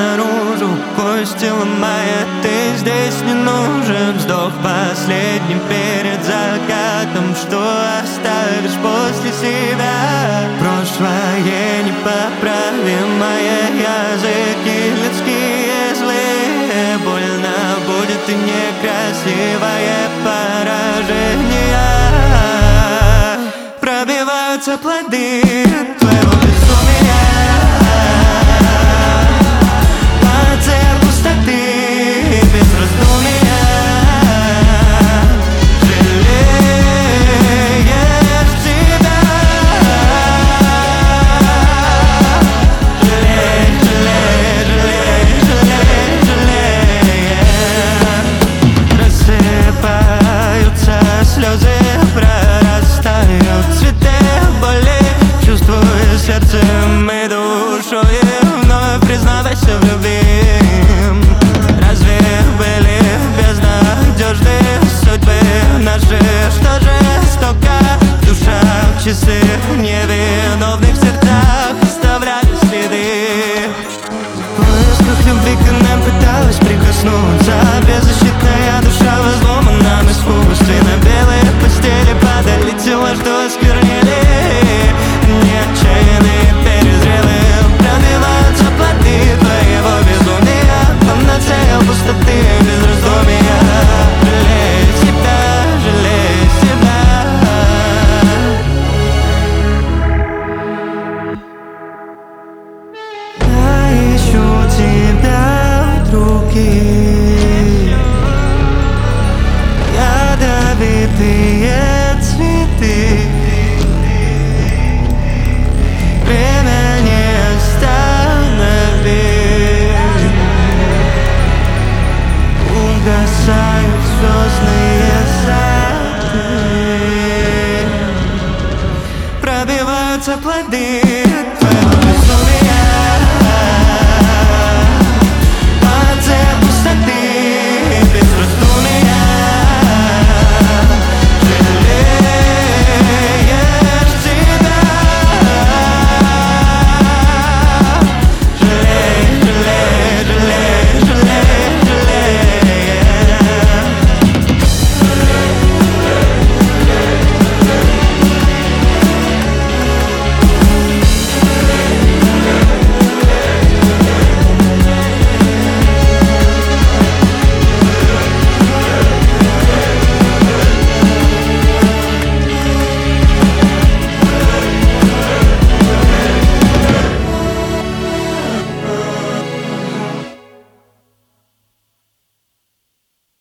наружу, кости ломая. Ты здесь не нужен, вздох последним перед закатом. Что оставишь после себя? Прошлое непоправимое, языки людские злые. Больно будет и некрасивое поражение. Пробиваются плоды твоего безумия. Панацея пустоты без раздумия. Жалеешь себя. Жалеешь, жалеешь, жалеешь, жалеешь, жалеешь. Рассыпаются слезы, прорастают цветы боли. Чувствую сердцем и душой, вновь признавайся в любви. Разве были безнадежны судьбы наши, что жестоко душа в часы невиновных сердцах оставляли следы? В поисках любви к нам пыталась прикоснуться. Беззащитная душа в изломанном искусстве. На белые постели падали тела, что осквернили